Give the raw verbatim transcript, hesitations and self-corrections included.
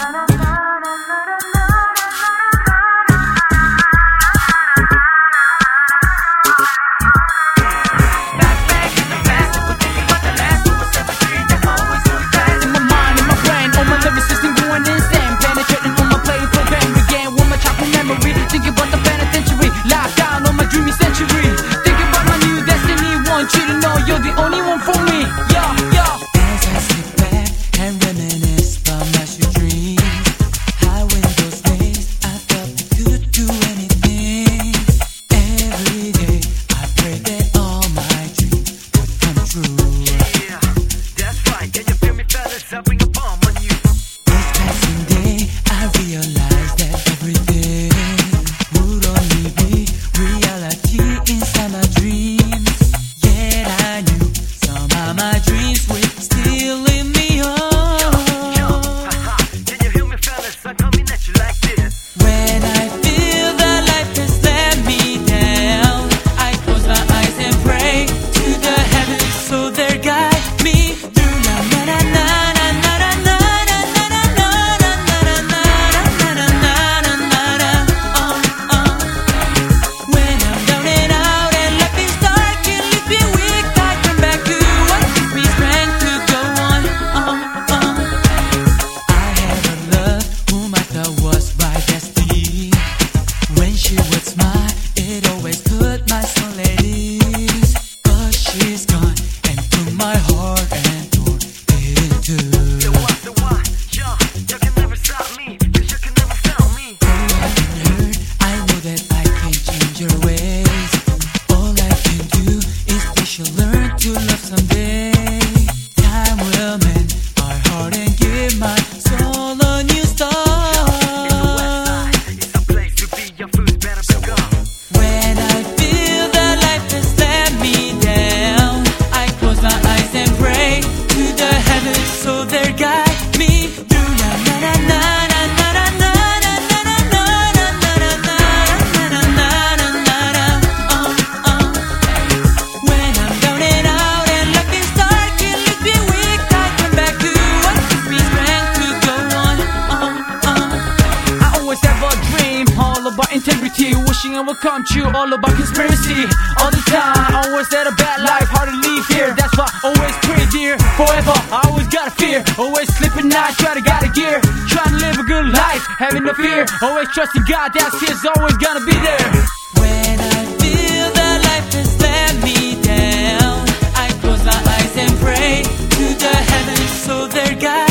Integrity, wishing it will come true. All about conspiracy, all the time. Always had a bad life, hard to leave here. That's why always pray dear. Forever, I always gotta fear. Always sleeping night, try to got a gear. Trying to live a good life, having no fear. Always trusting God, that's His always gonna be there. When I feel that life has let me down, I close my eyes and pray to the heavens so their God